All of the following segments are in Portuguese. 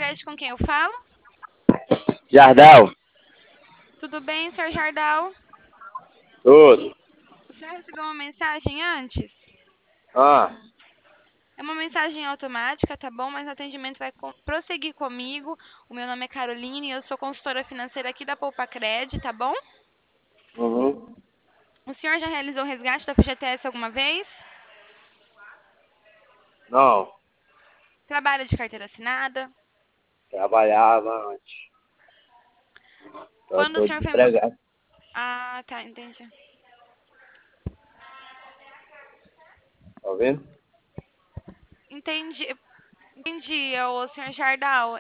Cred, com quem eu falo? Jardel, Tudo bem, Sr. Jardal? tudo. O senhor recebeu uma mensagem antes? Ah, É uma mensagem automática, tá bom? Mas o atendimento vai prosseguir comigo. O meu nome é Caroline e eu sou consultora financeira aqui da Poupa Cred, tá bom? uhum. O senhor já realizou o resgate da FGTS alguma vez? Não, Trabalha de carteira assinada? trabalhava antes. Eu Quando o tô senhor foi... desempregado. Ah, tá, entendi. Tá ouvindo? Entendi, entendi, o senhor Jardal.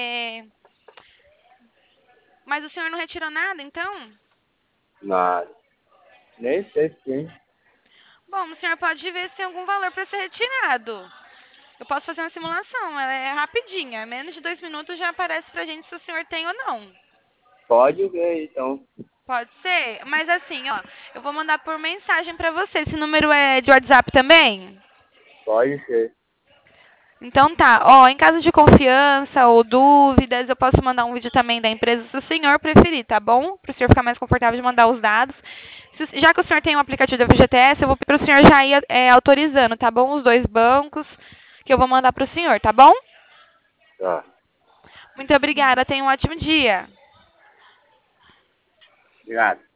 Mas o senhor não retirou nada, então? Nada. Nem sei se tem. Bom, o senhor pode ver se tem algum valor para ser retirado. Eu posso fazer uma simulação, ela é rapidinha. Menos de 2 minutos já aparece pra gente se o senhor tem ou não. Pode ver aí, então. Pode ser? Mas assim, ó, eu vou mandar por mensagem pra você. Esse número é de WhatsApp também? Pode ser. Então tá, ó, em caso de confiança ou dúvidas, eu posso mandar um vídeo também da empresa se o senhor preferir, tá bom? Para o senhor ficar mais confortável de mandar os dados. Já que o senhor tem um aplicativo da FGTS, eu vou pedir para o senhor já ir autorizando, tá bom? Os dois bancos que eu vou mandar para o senhor, tá bom? Tá. Muito obrigada, tenha um ótimo dia. Obrigado.